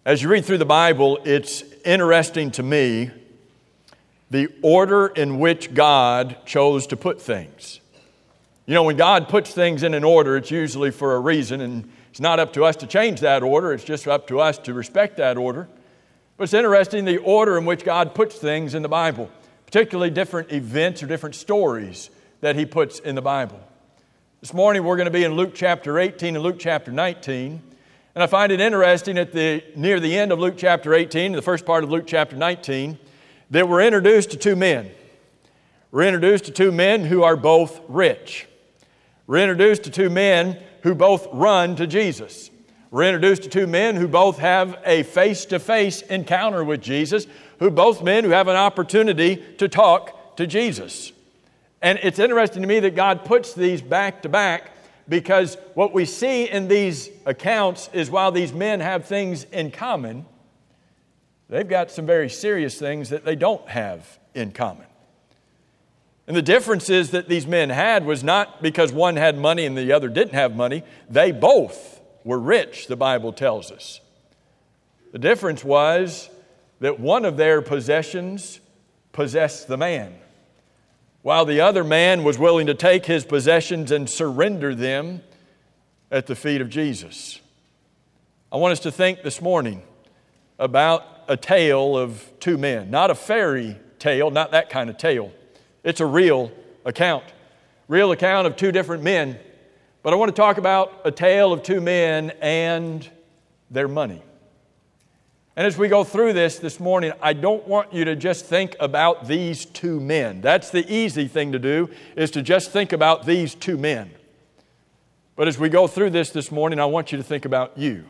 As you read through the Bible, it's interesting to me the order in which God chose to put things. You know, when God puts things in an order, it's usually for a reason, and it's not up to us to change that order. It's just up to us to respect that order. But it's interesting the order in which God puts things in the Bible, particularly different events or different stories that He puts in the Bible. This morning we're going to be in Luke chapter 18 and Luke chapter 19. And I find it interesting near the end of Luke chapter 18, the first part of Luke chapter 19, that we're introduced to two men. We're introduced to two men who are both rich. We're introduced to two men who both run to Jesus. We're introduced to two men who both have a face-to-face encounter with Jesus, both men who have an opportunity to talk to Jesus. And it's interesting to me that God puts these back to back, because what we see in these accounts is while these men have things in common, they've got some very serious things that they don't have in common. And the differences that these men had was not because one had money and the other didn't have money. They both were rich, the Bible tells us. The difference was that one of their possessions possessed the man, while the other man was willing to take his possessions and surrender them at the feet of Jesus. I want us to think this morning about a tale of two men. Not a fairy tale, not that kind of tale. It's a real account of two different men. But I want to talk about a tale of two men and their money. And as we go through this morning, I don't want you to just think about these two men. That's the easy thing to do, is to just think about these two men. But as we go through this morning, I want you to think about you.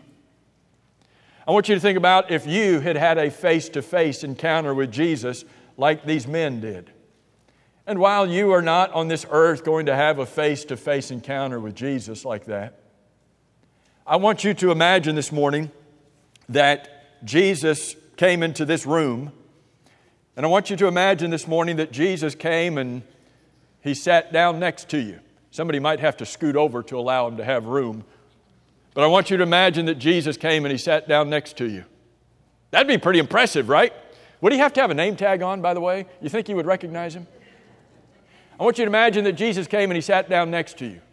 I want you to think about if you had had a face-to-face encounter with Jesus like these men did. And while you are not on this earth going to have a face-to-face encounter with Jesus like that, I want you to imagine this morning that Jesus came into this room, and I want you to imagine this morning that Jesus came and He sat down next to you. Somebody might have to scoot over to allow Him to have room. But I want you to imagine that Jesus came and He sat down next to you. That'd be pretty impressive, right? Would He have to have a name tag on, by the way? You think you would recognize Him? I want you to imagine that Jesus came and He sat down next to you.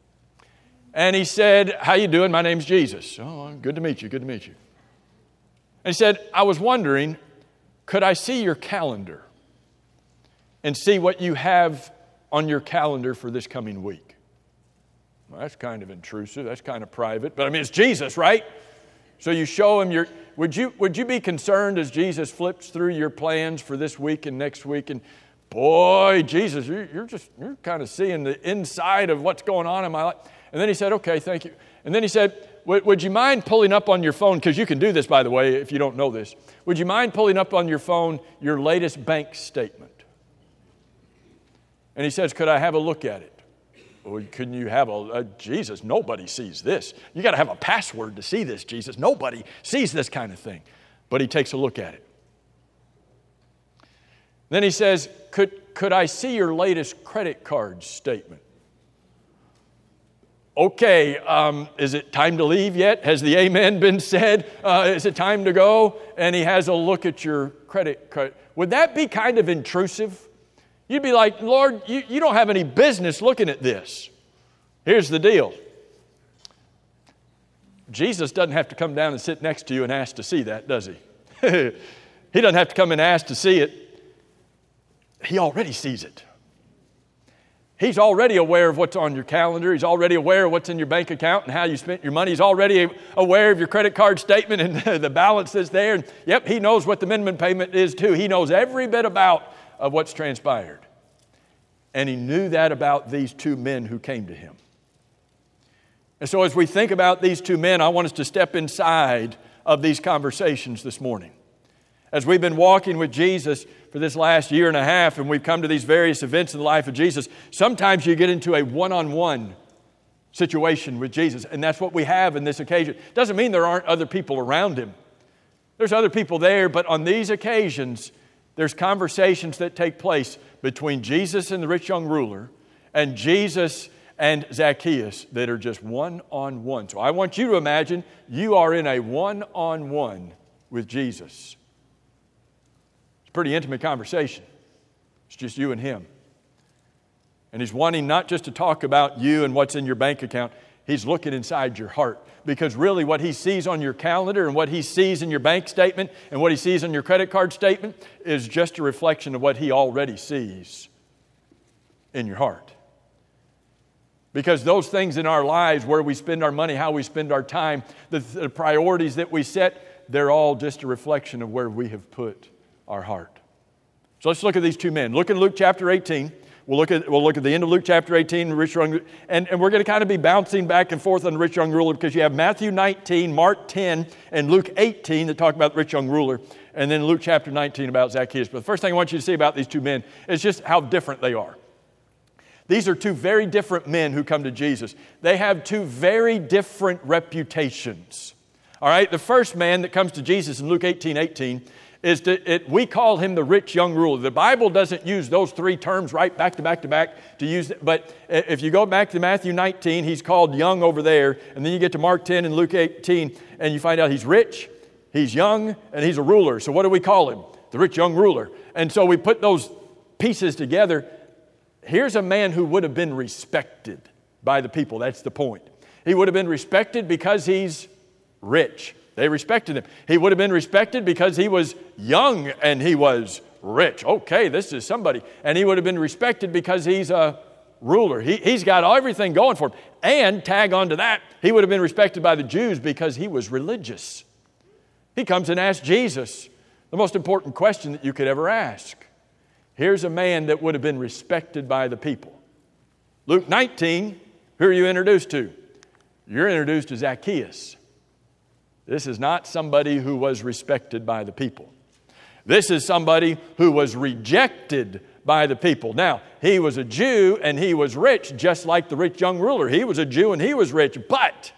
And He said, "How you doing? My name's Jesus." "Oh, good to meet you, good to meet you." And He said, "I was wondering, could I see your calendar and see what you have on your calendar for this coming week?" Well, that's kind of intrusive. That's kind of private. But I mean, it's Jesus, right? So you show Him your... Would you be concerned as Jesus flips through your plans for this week and next week? And boy, Jesus, you're kind of seeing the inside of what's going on in my life. And then He said, "Okay, thank you." And then He said, would you mind pulling up on your phone, because you can do this, by the way, if you don't know this. Would you mind pulling up on your phone your latest bank statement? And He says, "Could I have a look at it?" "Well, couldn't you have Jesus, nobody sees this. You got to have a password to see this, Jesus. Nobody sees this kind of thing." But He takes a look at it. Then He says, could I see your latest credit card statement?" "Okay, is it time to leave yet? Has the amen been said? Is it time to go?" And He has a look at your credit card. Would that be kind of intrusive? You'd be like, "Lord, you don't have any business looking at this." Here's the deal. Jesus doesn't have to come down and sit next to you and ask to see that, does He? He doesn't have to come and ask to see it. He already sees it. He's already aware of what's on your calendar. He's already aware of what's in your bank account and how you spent your money. He's already aware of your credit card statement and the balance that's there. And yep, He knows what the minimum payment is too. He knows every bit of what's transpired. And He knew that about these two men who came to Him. And so as we think about these two men, I want us to step inside of these conversations this morning. As we've been walking with Jesus for this last year and a half, and we've come to these various events in the life of Jesus, sometimes you get into a one-on-one situation with Jesus, and that's what we have in this occasion. Doesn't mean there aren't other people around Him. There's other people there, but on these occasions, there's conversations that take place between Jesus and the rich young ruler, and Jesus and Zacchaeus that are just one-on-one. So I want you to imagine you are in a one-on-one with Jesus. It's a pretty intimate conversation. It's just you and him. And he's wanting not just to talk about you and what's in your bank account. He's looking inside your heart. Because really what he sees on your calendar and what he sees in your bank statement and what he sees on your credit card statement is just a reflection of what he already sees in your heart. Because those things in our lives, where we spend our money, how we spend our time, the priorities that we set, they're all just a reflection of where we have put our heart. So let's look at these two men. Look at Luke chapter 18. We'll look at the end of Luke chapter 18, the rich young, and we're going to kind of be bouncing back and forth on the rich young ruler, because you have Matthew 19, Mark 10, and Luke 18 that talk about the rich young ruler, and then Luke chapter 19 about Zacchaeus. But the first thing I want you to see about these two men is just how different they are. These are two very different men who come to Jesus. They have two very different reputations. All right, the first man that comes to Jesus in Luke 18:18 we call him the rich young ruler. The Bible doesn't use those three terms right back to back to use it. But if you go back to Matthew 19, he's called young over there. And then you get to Mark 10 and Luke 18, and you find out he's rich, he's young, and he's a ruler. So what do we call him? The rich young ruler. And so we put those pieces together. Here's a man who would have been respected by the people. That's the point. He would have been respected because he's rich. They respected him. He would have been respected because he was young and he was rich. Okay, this is somebody. And he would have been respected because he's a ruler. He's got everything going for him. And tag on to that, he would have been respected by the Jews because he was religious. He comes and asks Jesus the most important question that you could ever ask. Here's a man that would have been respected by the people. Luke 19, who are you introduced to? You're introduced to Zacchaeus. This is not somebody who was respected by the people. This is somebody who was rejected by the people. Now, he was a Jew and he was rich, just like the rich young ruler. He was a Jew and he was rich. But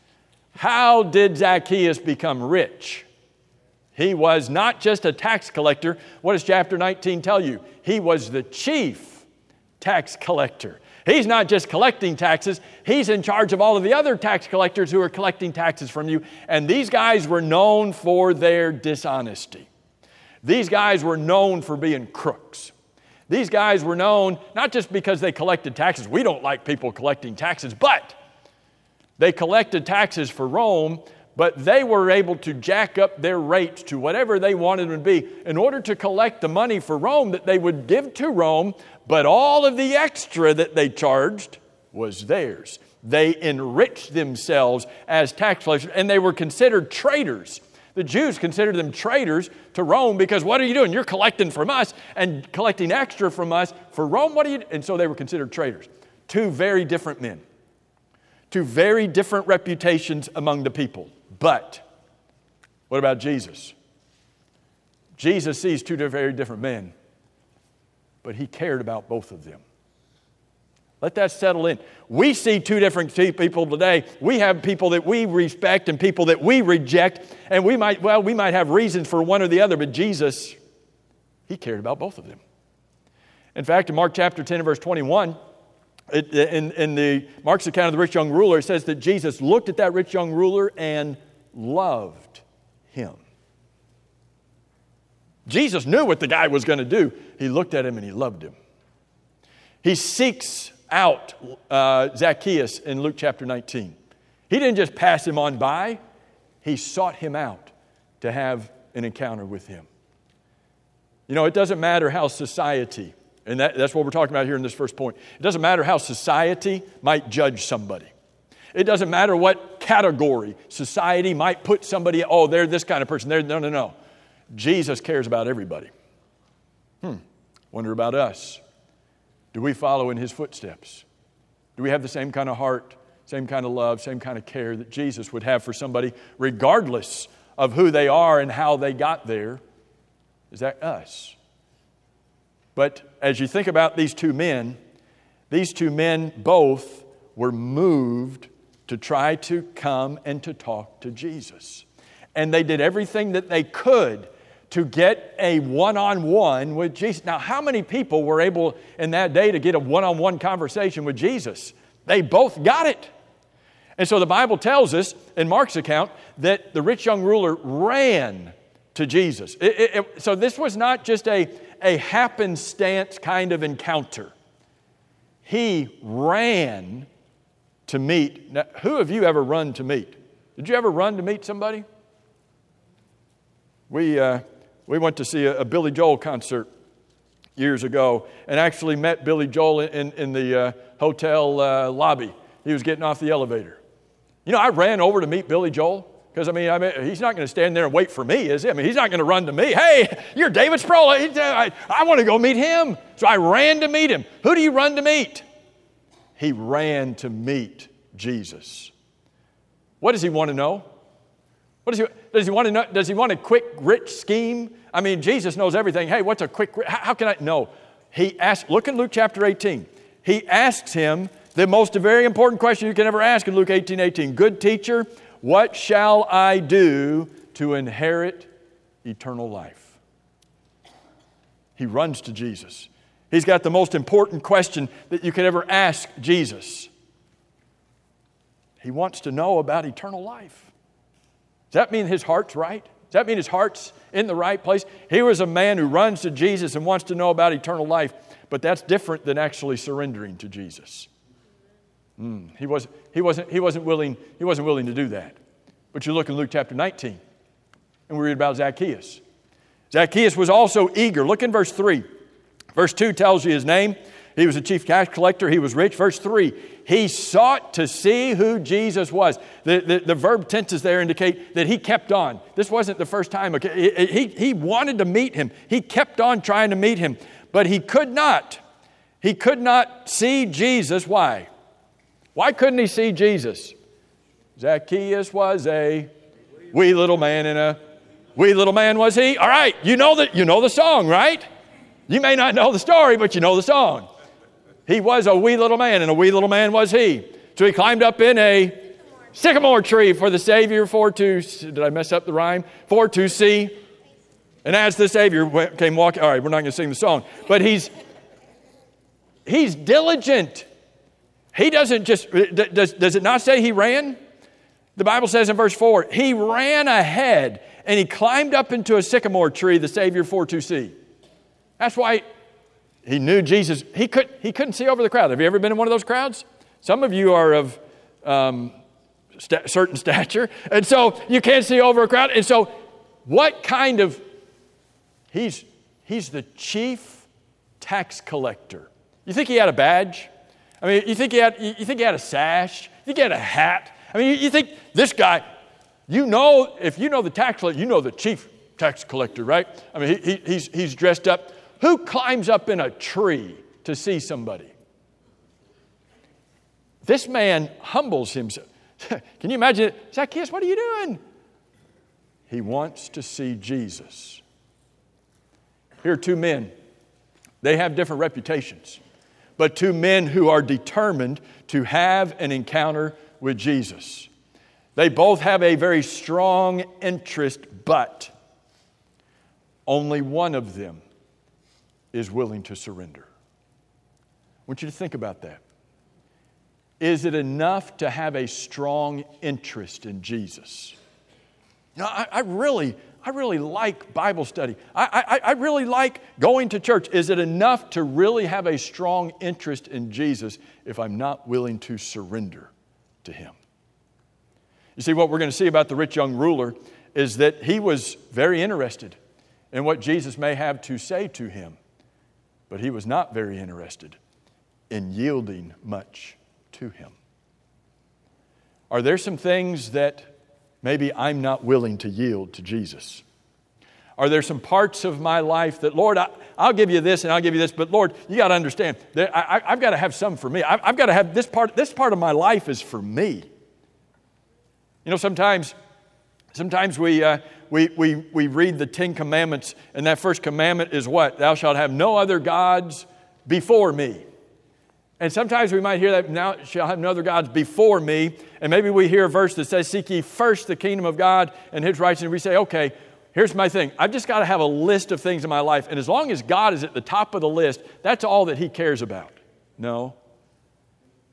how did Zacchaeus become rich? He was not just a tax collector. What does chapter 19 tell you? He was the chief tax collector. He's not just collecting taxes. He's in charge of all of the other tax collectors who are collecting taxes from you. And these guys were known for their dishonesty. These guys were known for being crooks. These guys were known not just because they collected taxes. We don't like people collecting taxes, but they collected taxes for Rome, but they were able to jack up their rates to whatever they wanted them to be in order to collect the money for Rome that they would give to Rome, but all of the extra that they charged was theirs. They enriched themselves as tax collectors, and they were considered traitors. The Jews considered them traitors to Rome because what are you doing? You're collecting from us and collecting extra from us for Rome. What are you? And so they were considered traitors. Two very different men. Two very different reputations among the people. But what about Jesus? Jesus sees two very different men, but he cared about both of them. Let that settle in. We see two different people today. We have people that we respect and people that we reject, and we might have reasons for one or the other, but Jesus, he cared about both of them. In fact, in Mark chapter 10 and verse 21, in Mark's account of the rich young ruler, it says that Jesus looked at that rich young ruler and loved him. Jesus knew what the guy was going to do. He looked at him and he loved him. He seeks out Zacchaeus in Luke chapter 19. He didn't just pass him on by. He sought him out to have an encounter with him. You know, it doesn't matter how society, and that's what we're talking about here in this first point. It doesn't matter how society might judge somebody. It doesn't matter what category society might put somebody, oh, they're this kind of person. No. Jesus cares about everybody. Wonder about us. Do we follow in his footsteps? Do we have the same kind of heart, same kind of love, same kind of care that Jesus would have for somebody, regardless of who they are and how they got there? Is that us? But as you think about these two men both were moved to try to come and to talk to Jesus. And they did everything that they could to get a one-on-one with Jesus. Now, how many people were able in that day to get a one-on-one conversation with Jesus? They both got it. And so the Bible tells us in Mark's account that the rich young ruler ran to Jesus. So this was not just a happenstance kind of encounter. He ran to meet. Now, who have you ever run to meet? Did you ever run to meet somebody? We went to see a Billy Joel concert years ago and actually met Billy Joel in the hotel lobby. He was getting off the elevator. You know, I ran over to meet Billy Joel because, I mean, he's not going to stand there and wait for me, is he? I mean, he's not going to run to me. Hey, you're David Sproul. I want to go meet him. So I ran to meet him. Who do you run to meet? He ran to meet Jesus. What does he want to know? Does he want to know? Does he want a quick, rich scheme? I mean, Jesus knows everything. Hey, what's a quick, how can I? No. He asked, look in Luke chapter 18. He asks him the most very important question you can ever ask in Luke 18:18. Good teacher, what shall I do to inherit eternal life? He runs to Jesus. He's got the most important question that you could ever ask Jesus. He wants to know about eternal life. Does that mean his heart's right? Does that mean his heart's in the right place? He was a man who runs to Jesus and wants to know about eternal life, but that's different than actually surrendering to Jesus. He wasn't willing to do that. But you look in Luke chapter 19, and we read about Zacchaeus. Zacchaeus was also eager. Look in verse 3. Verse 2 tells you his name. He was a chief tax collector. He was rich. Verse 3, he sought to see who Jesus was. The verb tenses there indicate that he kept on. This wasn't the first time. He wanted to meet him. He kept on trying to meet him. But he could not. He could not see Jesus. Why? Why couldn't he see Jesus? Zacchaeus was a wee little man, and a wee little man was he. All right, you know the song, right? You may not know the story, but you know the song. He was a wee little man, and a wee little man was he. So he climbed up in a sycamore tree for the Savior did I mess up the rhyme? For to see. And as the Savior came walking, all right, we're not going to sing the song, but he's diligent. He doesn't just, does it not say he ran? The Bible says in verse 4, he ran ahead and he climbed up into a sycamore tree, the Savior for to see. That's why he knew Jesus. He couldn't see over the crowd. Have you ever been in one of those crowds? Some of you are of certain stature, and so you can't see over a crowd. And so what kind of, he's the chief tax collector. You think he had a badge? I mean, you think he had a sash? You think he had a hat? I mean, you think this guy, if you know the tax collector, you know the chief tax collector, right? I mean, he's dressed up. Who climbs up in a tree to see somebody? This man humbles himself. Can you imagine it? Zacchaeus, what are you doing? He wants to see Jesus. Here are two men. They have different reputations, but two men who are determined to have an encounter with Jesus. They both have a very strong interest, but only one of them is willing to surrender. I want you to think about that. Is it enough to have a strong interest in Jesus? You know, I really like Bible study. I really like going to church. Is it enough to really have a strong interest in Jesus if I'm not willing to surrender to Him? You see, what we're going to see about the rich young ruler is that he was very interested in what Jesus may have to say to him, but he was not very interested in yielding much to Him. Are there some things that maybe I'm not willing to yield to Jesus? Are there some parts of my life that, Lord, I'll give you this and I'll give you this, but Lord, you got to understand that I've got to have some for me. I've got to have this part of my life is for me. You know, sometimes we read the Ten Commandments, and that first commandment is what? Thou shalt have no other gods before me. And sometimes we might hear that, now shall have no other gods before me. And maybe we hear a verse that says, seek ye first the kingdom of God and His righteousness. We say, okay, here's my thing. I've just got to have a list of things in my life. And as long as God is at the top of the list, that's all that He cares about. No.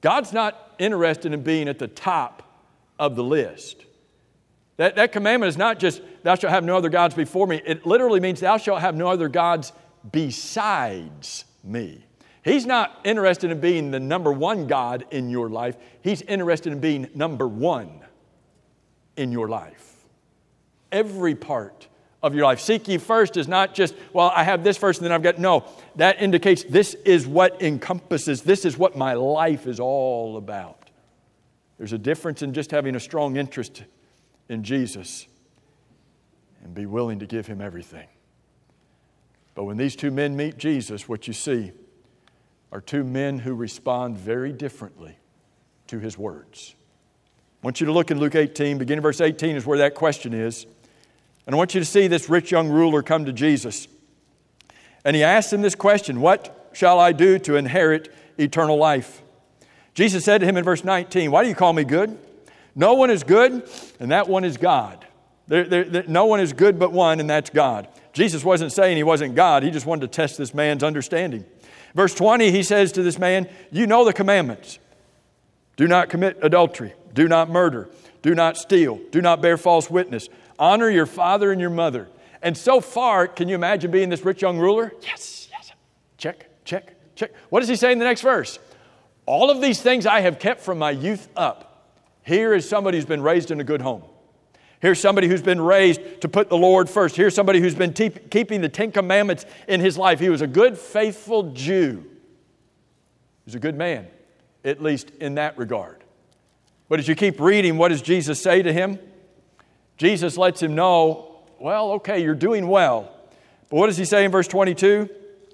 God's not interested in being at the top of the list. That commandment is not just, thou shalt have no other gods before me. It literally means thou shalt have no other gods besides me. He's not interested in being the number one God in your life. He's interested in being number one in your life. Every part of your life. Seek ye first is not just, well, I have this first and then I've got, no. That indicates this is what encompasses, this is what my life is all about. There's a difference in just having a strong interest in Jesus and be willing to give Him everything. But when these two men meet Jesus, what you see are two men who respond very differently to His words. I want you to look in Luke 18, beginning verse 18 is where that question is. And I want you to see this rich young ruler come to Jesus. And he asks him this question, what shall I do to inherit eternal life? Jesus said to him in verse 19, why do you call me good? No one is good, and that one is God. No one is good but one, and that's God. Jesus wasn't saying He wasn't God. He just wanted to test this man's understanding. Verse 20, He says to this man, you know the commandments. Do not commit adultery. Do not murder. Do not steal. Do not bear false witness. Honor your father and your mother. And so far, can you imagine being this rich young ruler? Yes, yes. Check, check, check. What does he say in the next verse? All of these things I have kept from my youth up. Here is somebody who's been raised in a good home. Here's somebody who's been raised to put the Lord first. Here's somebody who's been keeping the Ten Commandments in his life. He was a good, faithful Jew. He was a good man, at least in that regard. But as you keep reading, what does Jesus say to him? Jesus lets him know, well, okay, you're doing well. But what does He say in verse 22?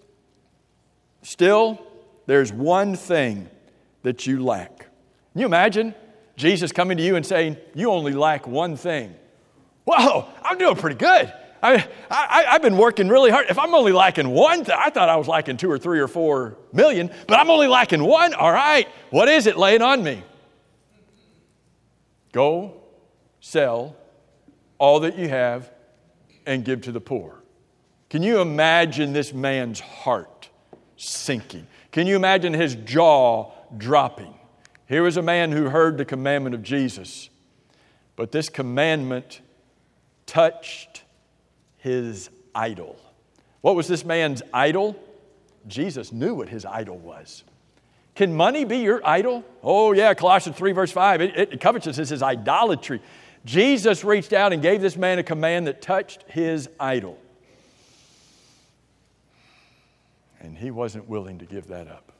Still, there's one thing that you lack. Can you imagine Jesus coming to you and saying, you only lack one thing? Whoa, I'm doing pretty good. I've been working really hard. If I'm only lacking one thing, I thought I was lacking 2 or 3 or 4 million, but I'm only lacking one. All right, what is it? Lay it on me. Go, sell all that you have and give to the poor. Can you imagine this man's heart sinking? Can you imagine his jaw dropping? Here was a man who heard the commandment of Jesus, but this commandment touched his idol. What was this man's idol? Jesus knew what his idol was. Can money be your idol? Oh yeah, Colossians 3 verse 5. Covetousness is idolatry. Jesus reached out and gave this man a command that touched his idol. And he wasn't willing to give that up.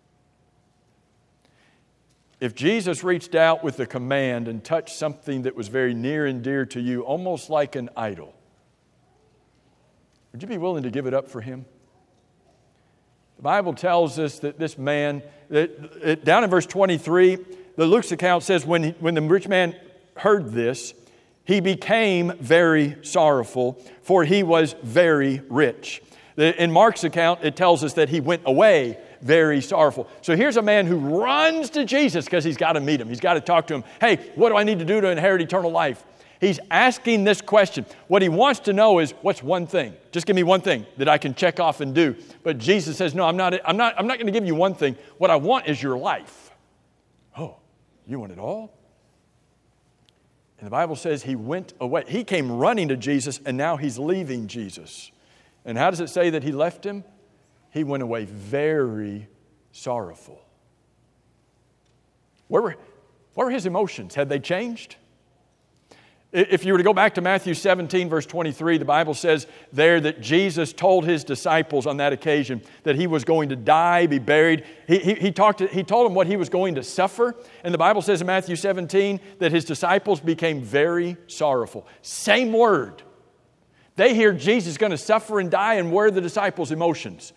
If Jesus reached out with a command and touched something that was very near and dear to you, almost like an idol, would you be willing to give it up for Him? The Bible tells us that this man, down in verse 23, the Luke's account says when the rich man heard this, he became very sorrowful, for he was very rich. In Mark's account, it tells us that he went away very sorrowful. So here's a man who runs to Jesus because he's got to meet Him. He's got to talk to Him. Hey, what do I need to do to inherit eternal life? He's asking this question. What he wants to know is, what's one thing? Just give me one thing that I can check off and do. But Jesus says, no, I'm not going to give you one thing. What I want is your life. Oh, you want it all? And the Bible says he went away. He came running to Jesus, and now he's leaving Jesus. And how does it say that he left Him? He went away very sorrowful. What were his emotions? Had they changed? If you were to go back to Matthew 17, verse 23, the Bible says there that Jesus told His disciples on that occasion that He was going to die, be buried. He told them what He was going to suffer. And the Bible says in Matthew 17 that His disciples became very sorrowful. Same word. They hear Jesus is going to suffer and die, and where are the disciples' emotions?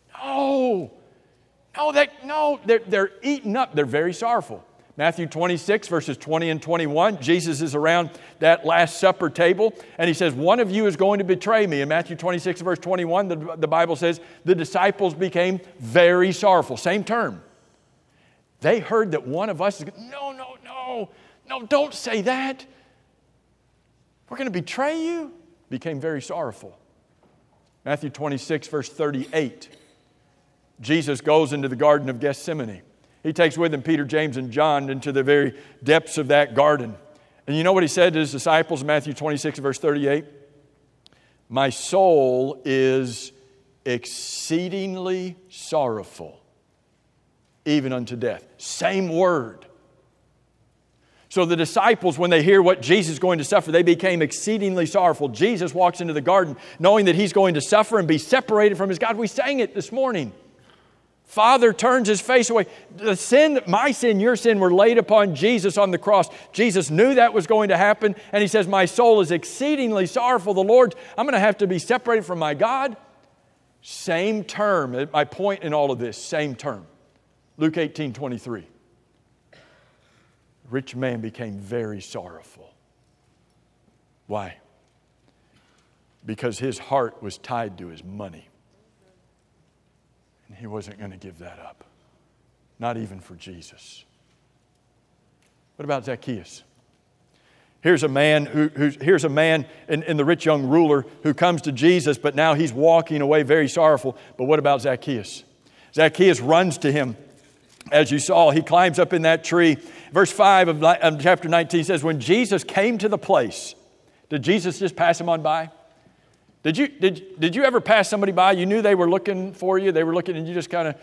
They're eaten up. They're very sorrowful. Matthew 26, verses 20 and 21, Jesus is around that Last Supper table, and He says, one of you is going to betray me. In Matthew 26, verse 21, the Bible says, the disciples became very sorrowful. Same term. They heard that one of us is, no, don't say that. We're going to betray you. Became very sorrowful. Matthew 26, verse 38, Jesus goes into the Garden of Gethsemane. He takes with him Peter, James, and John into the very depths of that garden. And you know what he said to his disciples in Matthew 26, verse 38? My soul is exceedingly sorrowful, even unto death. Same word. So the disciples, when they hear what Jesus is going to suffer, they became exceedingly sorrowful. Jesus walks into the garden knowing that he's going to suffer and be separated from his God. We sang it this morning. Father turns his face away. The sin, my sin, your sin were laid upon Jesus on the cross. Jesus knew that was going to happen. And he says, my soul is exceedingly sorrowful. The Lord, I'm going to have to be separated from my God. Same term. My point in all of this, same term. Luke 18:23. Rich man became very sorrowful. Why? Because his heart was tied to his money. And he wasn't going to give that up. Not even for Jesus. What about Zacchaeus? Here's a man in the rich young ruler who comes to Jesus, but now he's walking away very sorrowful. But what about Zacchaeus? Zacchaeus runs to him. As you saw, he climbs up in that tree. Verse 5 of chapter 19 says, when Jesus came to the place, did Jesus just pass him on by? Did you ever pass somebody by? You knew they were looking for you. They were looking, and you just kind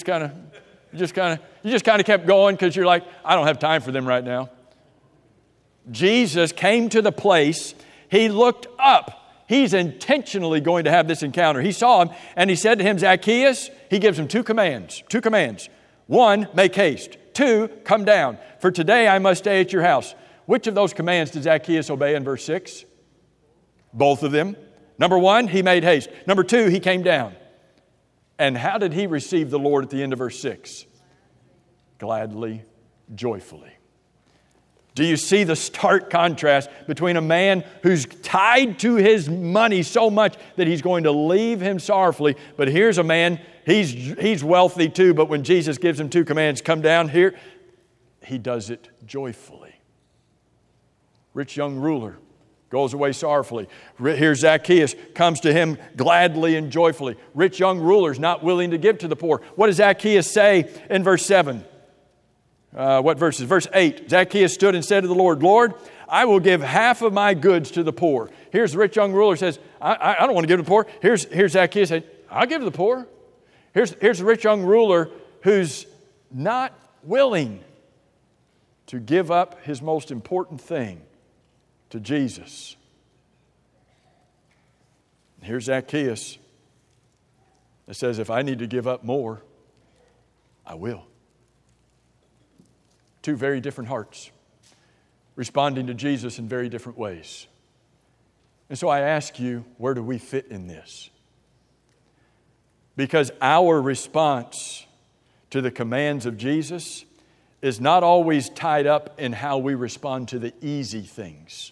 of kept going because you're like, I don't have time for them right now. Jesus came to the place. He looked up. He's intentionally going to have this encounter. He saw him, and he said to him, Zacchaeus. He gives him two commands. 1, make haste. 2, come down. For today I must stay at your house. Which of those commands did Zacchaeus obey in verse 6? Both of them. Number 1, he made haste. Number 2, he came down. And how did he receive the Lord at the end of verse 6? Gladly, joyfully. Do you see the stark contrast between a man who's tied to his money so much that he's going to leave him sorrowfully, but here's a man, he's wealthy too, but when Jesus gives him 2 commands, come down here, he does it joyfully. Rich young ruler goes away sorrowfully. Here's Zacchaeus, comes to him gladly and joyfully. Rich young ruler's not willing to give to the poor. What does Zacchaeus say in verse 7? What verses? Verse 8. Zacchaeus stood and said to the Lord, Lord, I will give half of my goods to the poor. Here's the rich young ruler says, I don't want to give to the poor. Here's Zacchaeus saying, I'll give to the poor. Here's the rich young ruler who's not willing to give up his most important thing to Jesus. Here's Zacchaeus that says, if I need to give up more, I will. 2 very different hearts, responding to Jesus in very different ways. And so I ask you, where do we fit in this? Because our response to the commands of Jesus is not always tied up in how we respond to the easy things,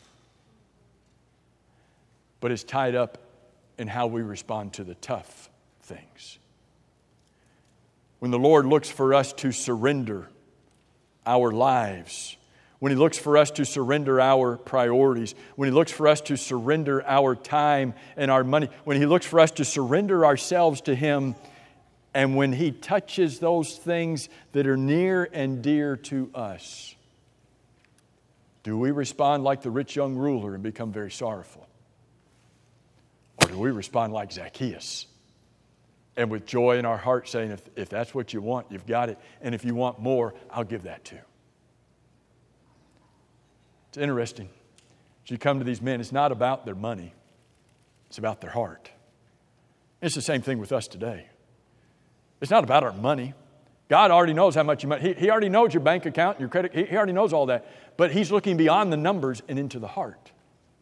but it's tied up in how we respond to the tough things. When the Lord looks for us to surrender our lives, when He looks for us to surrender our priorities, when He looks for us to surrender our time and our money, when He looks for us to surrender ourselves to Him, and when He touches those things that are near and dear to us, do we respond like the rich young ruler and become very sorrowful? Or do we respond like Zacchaeus and with joy in our heart saying, if that's what you want, you've got it. And if you want more, I'll give that too. It's interesting. As you come to these men, it's not about their money. It's about their heart. It's the same thing with us today. It's not about our money. God already knows how much you money. He already knows your bank account, your credit. He already knows all that. But He's looking beyond the numbers and into the heart.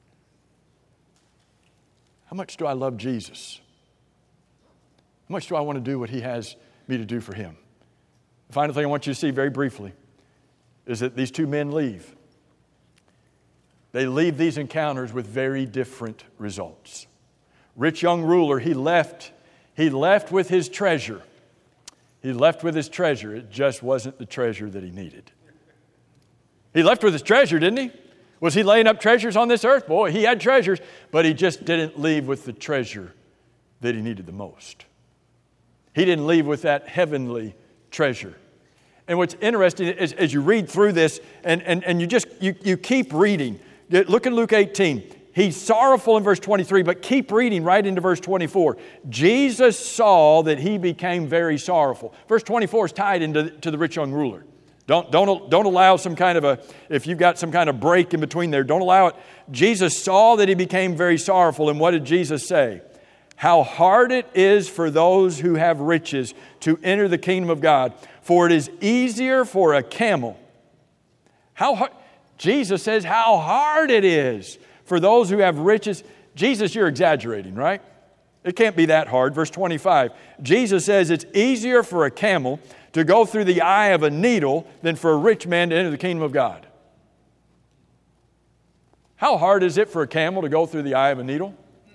How much do I love Jesus? How much do I want to do what He has me to do for Him? The final thing I want you to see very briefly is that these 2 men leave. They leave these encounters with very different results. Rich young ruler, he left with his treasure. He left with his treasure. It just wasn't the treasure that he needed. He left with his treasure, didn't he? Was he laying up treasures on this earth? Boy, he had treasures, but he just didn't leave with the treasure that he needed the most. He didn't leave with that heavenly treasure. And what's interesting is as you read through this and you keep reading. Look at Luke 18. He's sorrowful in verse 23, but keep reading right into verse 24. Jesus saw that he became very sorrowful. Verse 24 is tied into the rich young ruler. Don't allow some kind of if you've got some kind of break in between there, don't allow it. Jesus saw that he became very sorrowful. And what did Jesus say? How hard it is for those who have riches to enter the kingdom of God. For it is easier for a camel. Jesus says how hard it is for those who have riches. Jesus, you're exaggerating, right? It can't be that hard. Verse 25. Jesus says it's easier for a camel to go through the eye of a needle than for a rich man to enter the kingdom of God. How hard is it for a camel to go through the eye of a needle?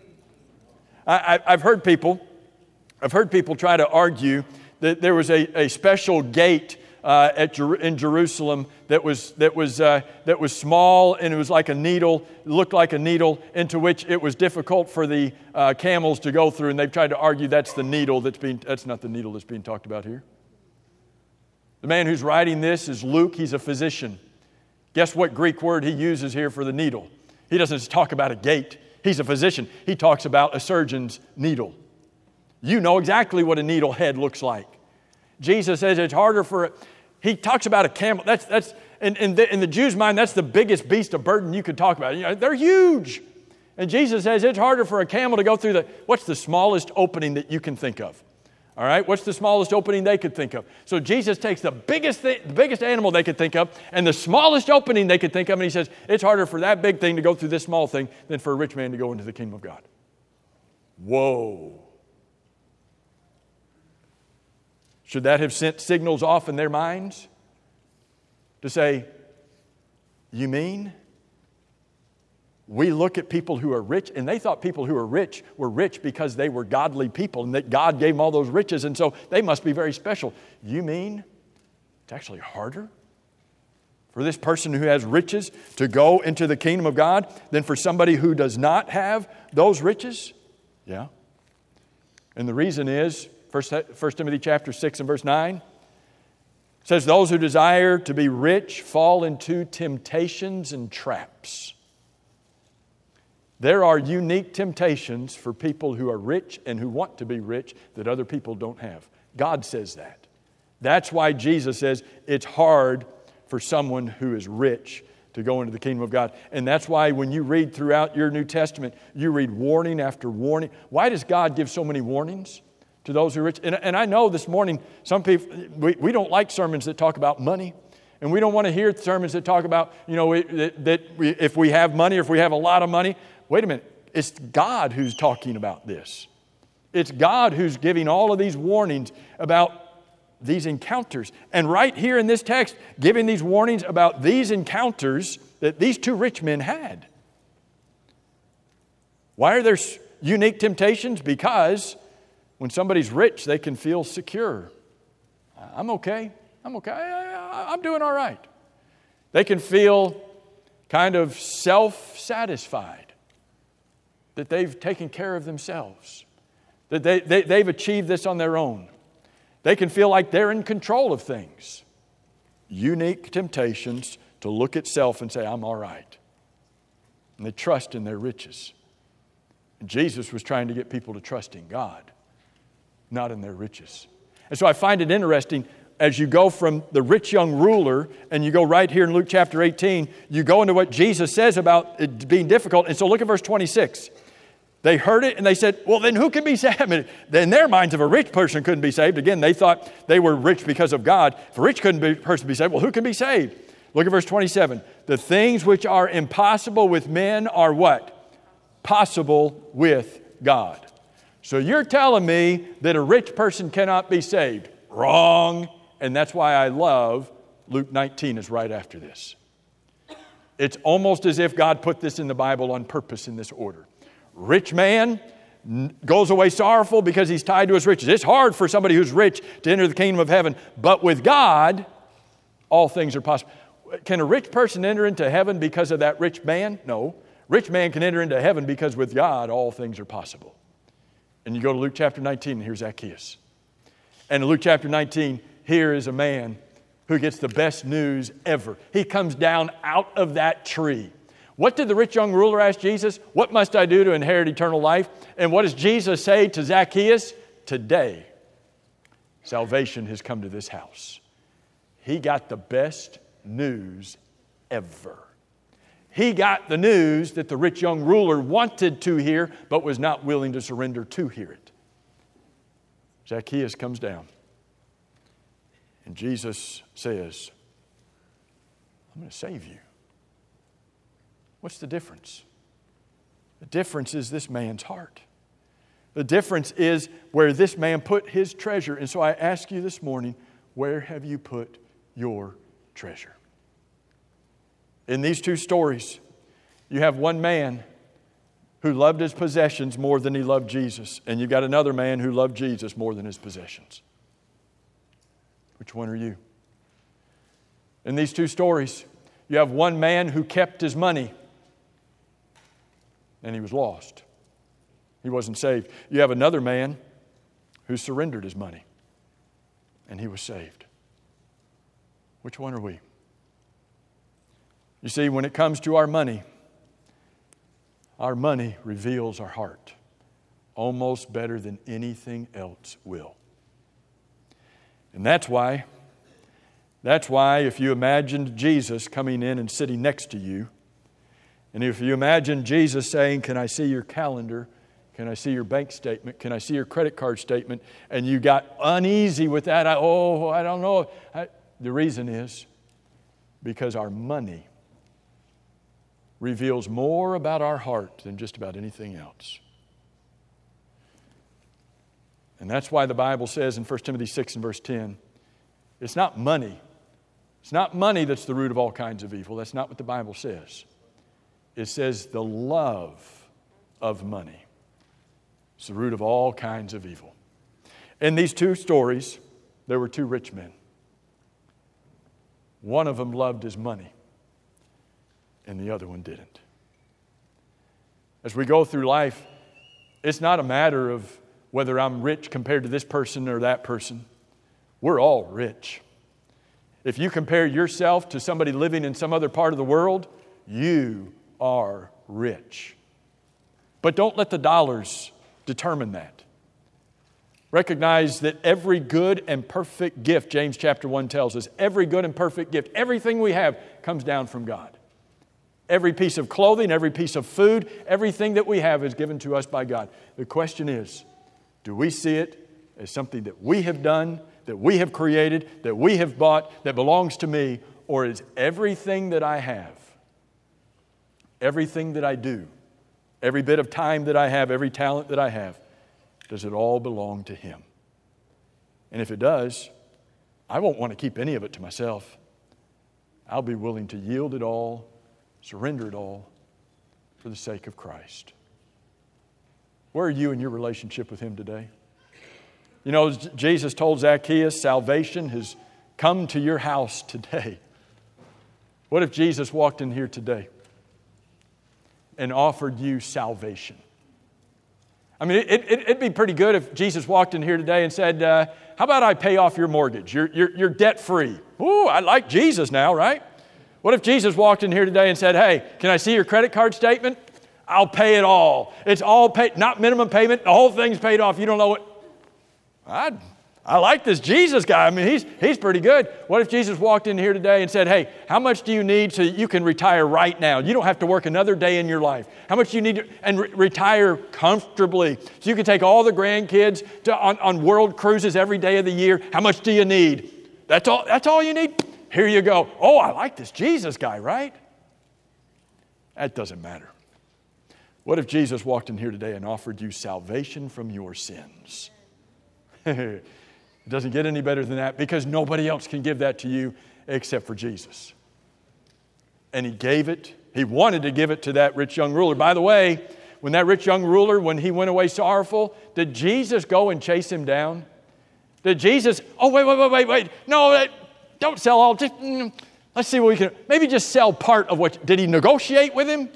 I've heard people try to argue that there was a special gate in Jerusalem that was small, and it was like a needle, looked like a needle, into which it was difficult for the camels to go through. And they've tried to argue that's the needle that's not the needle that's being talked about here. The man who's writing this is Luke. He's a physician. Guess what Greek word he uses here for the needle? He doesn't just talk about a gate. He's a physician. He talks about a surgeon's needle. You know exactly what a needle head looks like. Jesus says it's harder for he talks about a camel. That's in the Jews' mind, that's the biggest beast of burden you could talk about. You know, they're huge. And Jesus says it's harder for a camel to go through what's the smallest opening that you can think of? All right, what's the smallest opening they could think of? So Jesus takes the biggest animal they could think of and the smallest opening they could think of, and he says it's harder for that big thing to go through this small thing than for a rich man to go into the kingdom of God. Whoa. Should that have sent signals off in their minds to say, you mean? We look at people who are rich, and they thought people who were rich because they were godly people and that God gave them all those riches, and so they must be very special. You mean it's actually harder for this person who has riches to go into the kingdom of God than for somebody who does not have those riches? Yeah. And the reason is, 1 Timothy chapter 6 and verse 9 says, those who desire to be rich fall into temptations and traps. There are unique temptations for people who are rich and who want to be rich that other people don't have. God says that. That's why Jesus says it's hard for someone who is rich to go into the kingdom of God. And that's why when you read throughout your New Testament, you read warning after warning. Why does God give so many warnings to those who are rich? And I know this morning, some people, we don't like sermons that talk about money. And we don't want to hear sermons that talk about, if we have money or if we have a lot of money. Wait a minute. It's God who's talking about this. It's God who's giving all of these warnings about these encounters. And right here in this text, giving these warnings about these encounters that these two rich men had. Why are there unique temptations? Because when somebody's rich, they can feel secure. I'm okay. I'm doing all right. They can feel kind of self-satisfied that they've taken care of themselves, that they've achieved this on their own. They can feel like they're in control of things. Unique temptations to look at self and say, I'm all right. And they trust in their riches. And Jesus was trying to get people to trust in God, not in their riches. And so I find it interesting, as you go from the rich young ruler and you go right here in Luke chapter 18, you go into what Jesus says about it being difficult. And so look at verse 26. They heard it and they said, well, then who can be saved? In their minds, if a rich person couldn't be saved, again, they thought they were rich because of God. If a rich person be saved, well, who can be saved? Look at verse 27. The things which are impossible with men are what? Possible with God. So you're telling me that a rich person cannot be saved. Wrong. And that's why I love Luke 19 is right after this. It's almost as if God put this in the Bible on purpose in this order. Rich man goes away sorrowful because he's tied to his riches. It's hard for somebody who's rich to enter the kingdom of heaven. But with God, all things are possible. Can a rich person enter into heaven because of that rich man? No. Rich man can enter into heaven because with God, all things are possible. And you go to Luke chapter 19, and here's Zacchaeus. And in Luke chapter 19, here is a man who gets the best news ever. He comes down out of that tree. What did the rich young ruler ask Jesus? What must I do to inherit eternal life? And what does Jesus say to Zacchaeus? Today, salvation has come to this house. He got the best news ever. He got the news that the rich young ruler wanted to hear, but was not willing to surrender to hear it. Zacchaeus comes down, and Jesus says, I'm going to save you. What's the difference? The difference is this man's heart. The difference is where this man put his treasure. And so I ask you this morning, where have you put your treasure? In these two stories, you have one man who loved his possessions more than he loved Jesus, and you've got another man who loved Jesus more than his possessions. Which one are you? In these two stories, you have one man who kept his money, and he was lost. He wasn't saved. You have another man who surrendered his money, and he was saved. Which one are we? You see, when it comes to our money reveals our heart almost better than anything else will. And that's why if you imagined Jesus coming in and sitting next to you, and if you imagine Jesus saying, can I see your calendar? Can I see your bank statement? Can I see your credit card statement? And you got uneasy with that. I don't know. The reason is because our money reveals more about our heart than just about anything else. And that's why the Bible says in 1 Timothy 6 and verse 10, it's not money. It's not money that's the root of all kinds of evil. That's not what the Bible says. It says the love of money. It's the root of all kinds of evil. In these two stories, there were two rich men. One of them loved his money, and the other one didn't. As we go through life, it's not a matter of whether I'm rich compared to this person or that person. We're all rich. If you compare yourself to somebody living in some other part of the world, you are rich. But don't let the dollars determine that. Recognize that every good and perfect gift, James chapter 1 tells us, every good and perfect gift, everything we have comes down from God. Every piece of clothing, every piece of food, everything that we have is given to us by God. The question is, do we see it as something that we have done, that we have created, that we have bought, that belongs to me, or is everything that I have, everything that I do, every bit of time that I have, every talent that I have, does it all belong to Him? And if it does, I won't want to keep any of it to myself. I'll be willing to yield it all, surrender it all for the sake of Christ. Where are you in your relationship with Him today? You know, Jesus told Zacchaeus, salvation has come to your house today. What if Jesus walked in here today and offered you salvation? I mean, it'd be pretty good if Jesus walked in here today and said, how about I pay off your mortgage? You're debt-free. Ooh, I like Jesus now, right? What if Jesus walked in here today and said, hey, can I see your credit card statement? I'll pay it all. It's all paid, not minimum payment. The whole thing's paid off. You don't know what. I like this Jesus guy. I mean, he's pretty good. What if Jesus walked in here today and said, hey, how much do you need so that you can retire right now? You don't have to work another day in your life. How much do you need to retire comfortably so you can take all the grandkids on world cruises every day of the year? How much do you need? That's all you need? Here you go. Oh, I like this Jesus guy, right? That doesn't matter. What if Jesus walked in here today and offered you salvation from your sins? It doesn't get any better than that because nobody else can give that to you except for Jesus. And He gave it. He wanted to give it to that rich young ruler. By the way, when that rich young ruler, when he went away sorrowful, did Jesus go and chase him down? Did Jesus, wait. No, don't sell all. Just, let's see what we can, maybe just sell part of what, did He negotiate with him?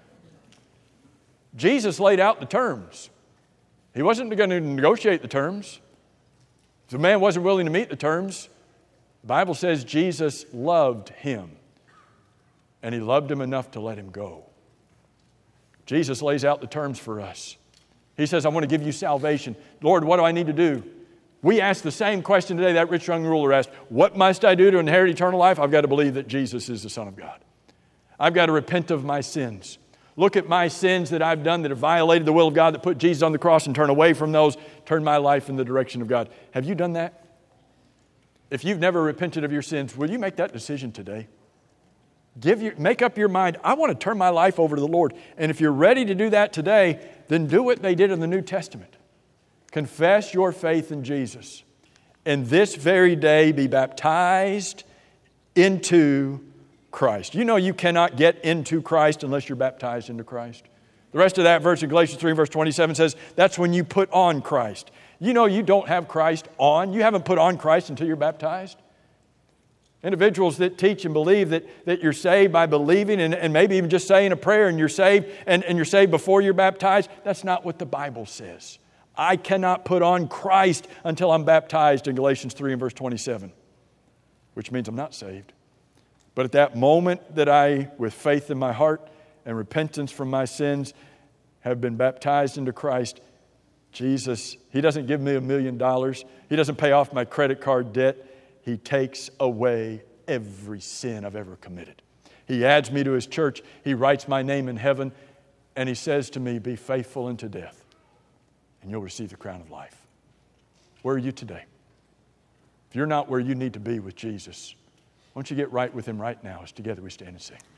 Jesus laid out the terms. He wasn't going to negotiate the terms. If the man wasn't willing to meet the terms, The Bible says Jesus loved him, and he loved him enough to let him go. Jesus lays out the terms for us. He says, I want to give you salvation. Lord, what do I need to do? We ask the same question today that rich young ruler asked. What must I do to inherit eternal life? I've got to believe that Jesus is the Son of God. I've got to repent of my sins. Look at my sins that I've done that have violated the will of God, that put Jesus on the cross, and turn away from those, turn my life in the direction of God. Have you done that? If you've never repented of your sins, will you make that decision today? Make up your mind, I want to turn my life over to the Lord. And if you're ready to do that today, then do what they did in the New Testament. Confess your faith in Jesus. And this very day be baptized into Christ. You know you cannot get into Christ unless you're baptized into Christ. The rest of that verse in Galatians 3 verse 27 says that's when you put on Christ. You know you don't have Christ on. You haven't put on Christ until you're baptized. Individuals that teach and believe that you're saved by believing and maybe even just saying a prayer and you're saved and you're saved before you're baptized, that's not what the Bible says. I cannot put on Christ until I'm baptized in Galatians 3 and verse 27, which means I'm not saved. But at that moment that I, with faith in my heart and repentance from my sins, have been baptized into Christ, Jesus, He doesn't give me $1 million. He doesn't pay off my credit card debt. He takes away every sin I've ever committed. He adds me to His church. He writes my name in heaven. And He says to me, be faithful unto death, and you'll receive the crown of life. Where are you today? If you're not where you need to be with Jesus, why don't you get right with Him right now as together we stand and sing.